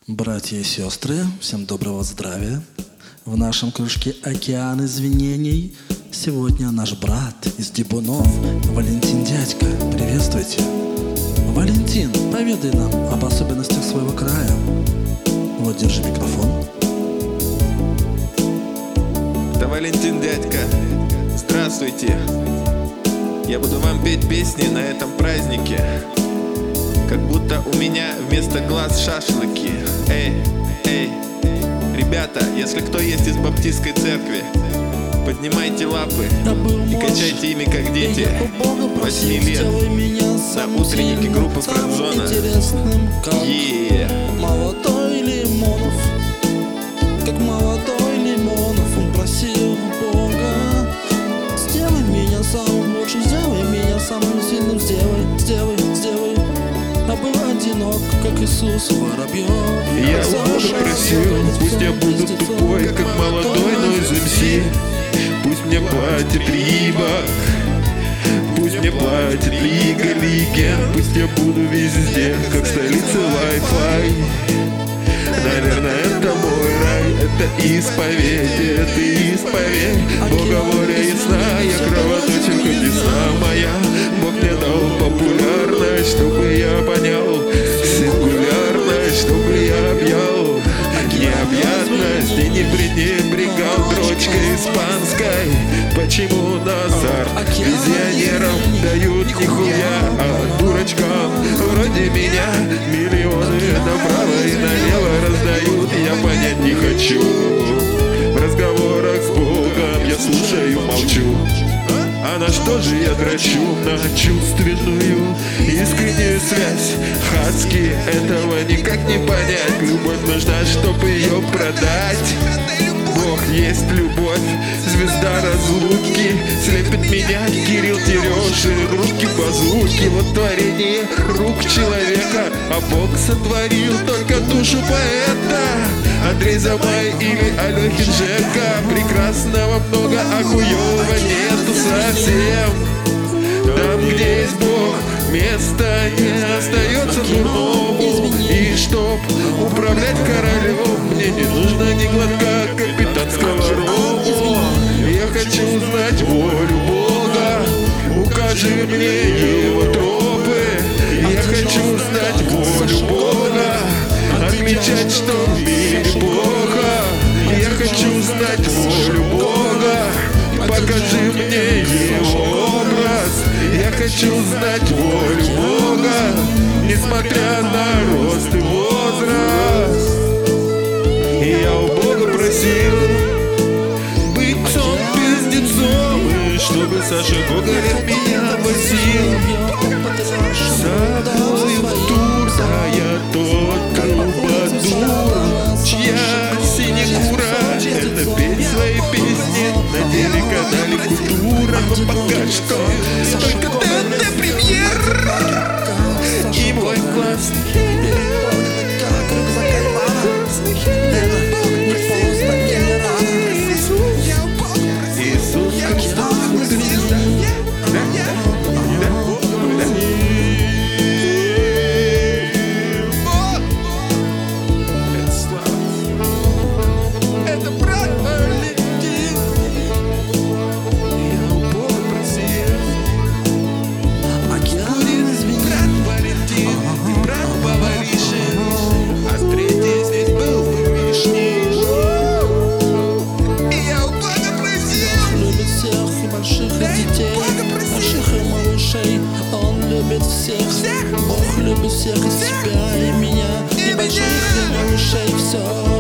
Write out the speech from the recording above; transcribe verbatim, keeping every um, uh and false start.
Братья и сестры, всем доброго здравия. В нашем кружке «Океан извинений» сегодня наш брат из Дибунов, Валентин Дядька. Приветствуйте. Валентин, поведай нам об особенностях своего края. Вот, держи микрофон. Это Валентин Дядька. Здравствуйте. Я буду вам петь песни на этом празднике, как будто у меня вместо глаз шашлыки. Эй, эй, ребята, если кто есть из баптистской церкви, поднимайте лапы и качайте ими, как дети восьми лет на утреннике группы Френдзона. Yeah. Молодой Лимонов, как молодой Лимонов, он просил Бога: сделай меня самым лучшим, сделай меня самым сильным, сделай, сделай, сделай. А был одинок, как Иисус Воробьев. Я у Бога просил, пусть я буду тупой, как молодой Нойз эм си. Пусть мне платит Рибак, пусть мне платит Лига Легенд. Пусть я буду везде, как столица Wi-Fi. Наверное, это мой рай, это исповедь, это исповедь. Бога воля ясна, я кровоточил, как весна моя. Бог мне дал популярность, чтобы я понял, сингулярность, чтобы я объял необъятность и не пренебрегал дрочкой испанской. Почему Назар визионерам дают нихуя, а дурачкам вроде меня миллионы направо и налево раздают? Я понять не хочу. В разговорах с Богом я слушаю, молчу. А на что же я дрочу? На чувственную, искреннюю связь. Хаски, этого никак не понять. Любовь нужна, чтобы ее продать. Бог есть любовь, звезда разлуки слепит меня, Кирилл Терешин, руки по звуке. Вот творение рук человека, а Бог сотворил только душу поэта. Андрей Замай или Алехин Жека. Прекрасного много, а хуёва нету совсем. Там, где есть Бог, места не остается дурному. И чтоб управлять королем, мне не нужно ни глотка капитанского рому. Я хочу знать волю Бога, укажи мне его тропы. Я хочу знать волю Бога, отмечать, что в мире плохо. Я хочу знать волю Бога, покажи мне его образ. Я хочу знать волю Бога, несмотря на рост и возраст. И я у Бога просил быть пиздецом, и чтобы Саша Гоголев меня возил с собой в тур. Да я тот трубадур, чья синекура — это петь свои песни на телеканале Культура. Но пока что только ТНТ Премьер и мой класс. Иисус Христос, звезда. Это брат Валентин. Я у Бога просил. Океан извини. Брат Валентин и брат Баваришин, а третий здесь был Вишниш. И я у Бога просил. Бог любит всех, и больших, и детей, больших и малышей. Он любит всех. Бог любит всех, и себя, и меня, и больших, и малышей. Все.